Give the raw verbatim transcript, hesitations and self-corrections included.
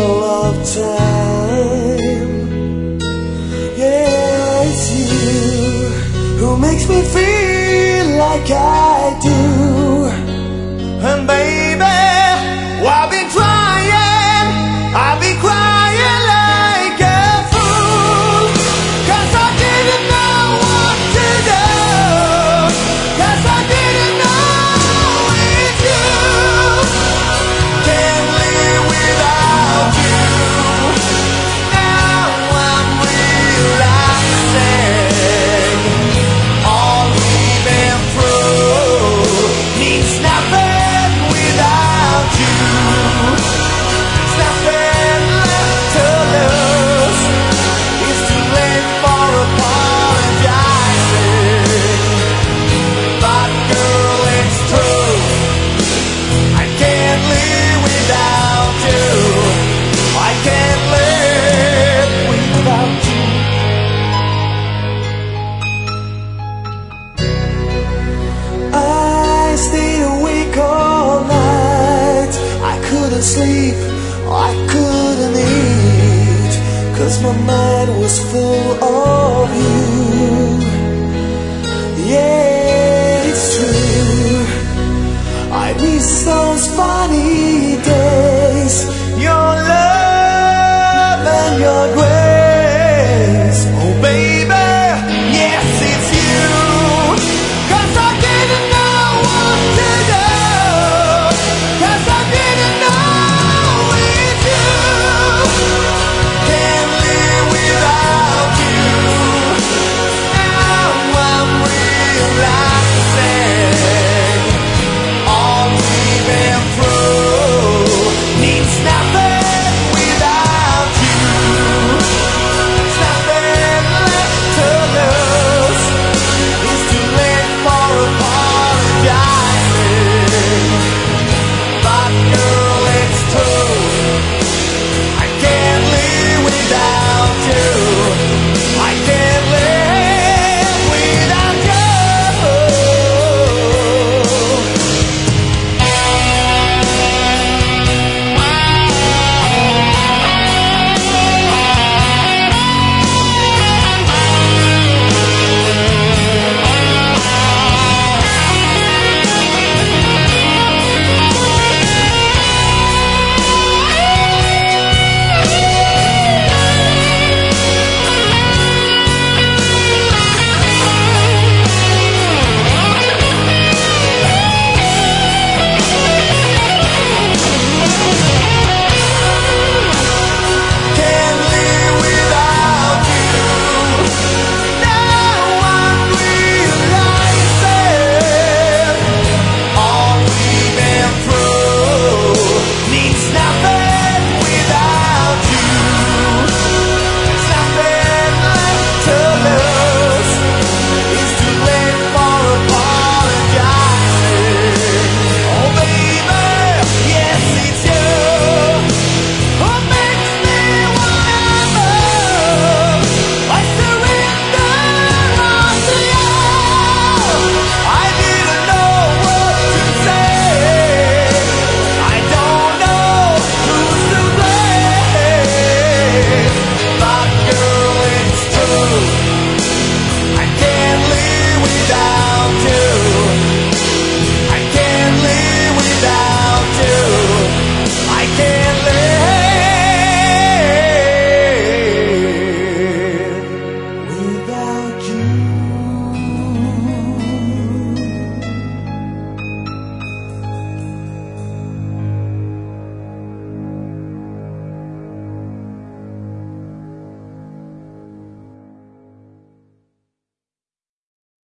all of time. Yeah, it's you who makes me feel like I do. And baby, I've been trying, I've been crying like a fool, 'cause I didn't know what to do, 'cause I didn't know it's you. Can't live without you. Now I'm realizing all we've been through means nothing without you. There's nothing left to lose. It's too late for apologizing. But girl, it's true. I can't live without you. I can't live without you. I stayed awake all night. I couldn't sleep, I couldn't eat, 'cause my mind was full of you. Yeah, it's true, I miss all